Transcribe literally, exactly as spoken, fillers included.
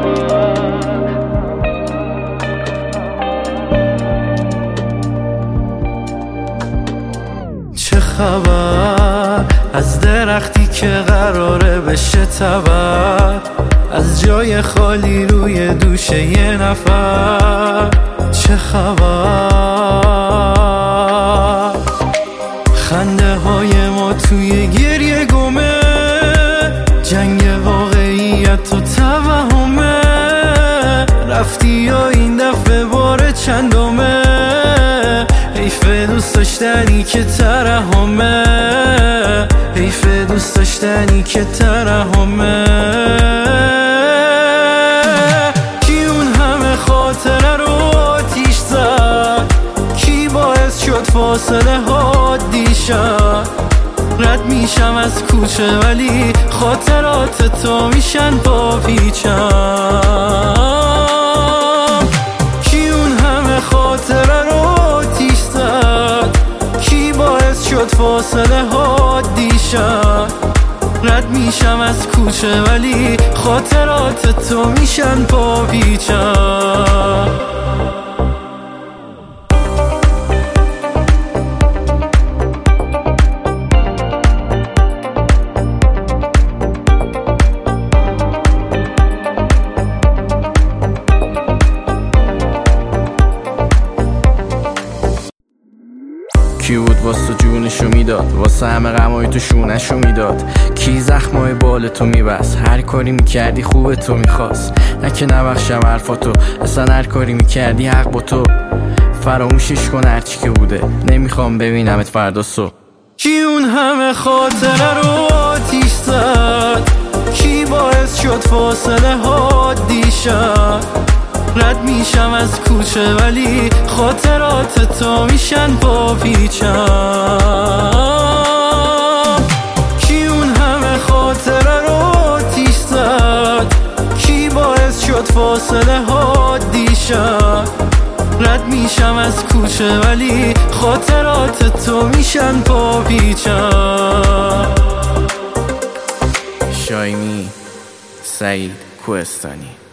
چه خبر از درختی که قراره بشه تبر، از جای خالی روی دوش یه نفر. چه خبر خنده های ما توی گریه گمه، جنگ واقعیت و توهمه. رفتی یا این دفعه بار چندمه، حیف دوست داشتنی که ترحمه، حیف دوست داشتنی که ترحمه. کی اون همه خاطره رو آتیش زد، کی باعث شد فاصله ها دیشن. رد میشم از کوچه ولی خاطرات تو میشن با پیچم. کی اون همه خاطره رو آتیش زد، کی باعث شد فاصله ها دیشن. رد میشم از کوچه ولی خاطرات تو میشن با پیچم. کی بود واسه جونشو میداد، واسه همه غمای تو شونشو میداد. کی زخمای بال تو میبست، هر کاری میکردی خوب تو میخواست. نه که نبخشم حرفاتو، اصلا هر کاری میکردی حق با تو. فراموشش کن هرچی که بوده، نمیخوام ببینمت فردا صبح. کی اون همه خاطره رو آتیش زد، کی باعث شد فاصله ها دیشن. رد میشم از کوچه ولی خاطرات تو میشن با پیچم. کی اون همه خاطره رو آتیش زد، کی باعث شد فاصله ها دیشن. رد میشم از کوچه ولی خاطرات تو میشن با پیچم. شایمی سعید کوهستانی.